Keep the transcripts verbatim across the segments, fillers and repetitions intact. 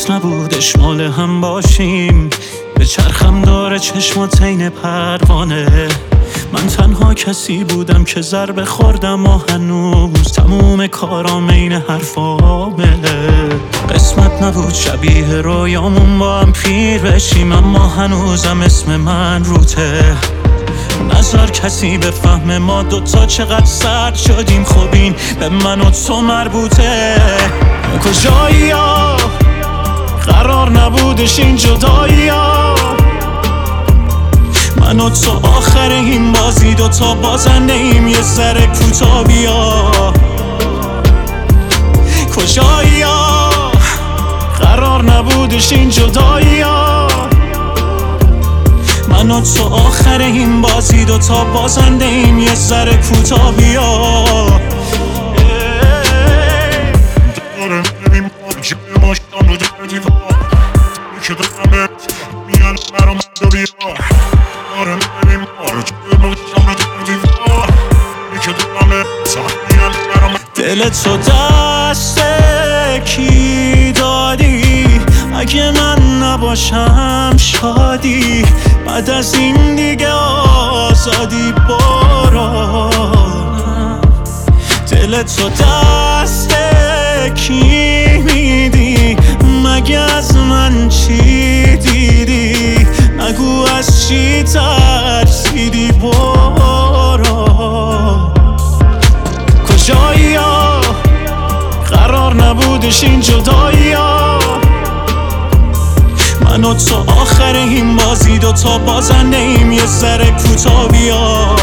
درست نبودش مال هم باشیم. به چرخم داره چشمات عین پروانه. من تنها کسی بودم که ضربه خوردم و هنوز تموم کارام عین حرفامه. قسمت نبود شبیه رویامون با هم پیر بشیم، اما هنوزم اسم من روته. نظر کسی به فهم ما دوتا چقدر سرد شدیم، خب این به من و تو مربوطه. کجایی ها قرار نبودش این جدایی ها، من و تو آخر این بازی دوتا بازنده ایم، یه ذره کوتاه بیا. کجایی ها قرار نبودش این جدایی ها، من و تو آخر این بازی دوتا بازنده ایم، یه ذره کوتاه بیا. دارم ببین جای ماشتم رو در دیوار که دارم میان برام دو بیا. دارم ببین جای ماشتم رو در دیوار که دارم میان برام. دل تو دست کی دادی؟ اگه من نباشم شادی، بعد از این دیگه آزادی برو. دل تو دست کی میدی؟ مگه از من چی دیدی؟ نگو از چی ترسیدی برو. کجایی ها قرار نبودش این جدایی ها، من و تو آخر این بازی دوتا بازنده ایم، یه ذره کوتاه بیا.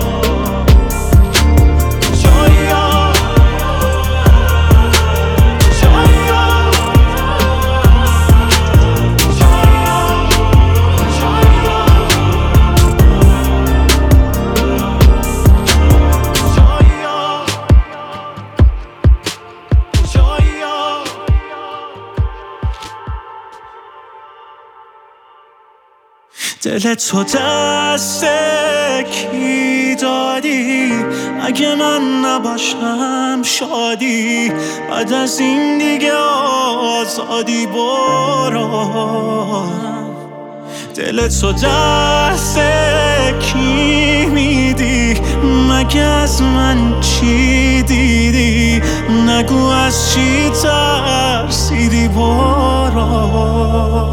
دل تو دست کی دادی؟ اگه من نباشم شادی، بعد از این دیگه آزادی برو. دل تو دست کی میدی؟ مگه از من چی دیدی؟ نگو از چی ترسیدی برو.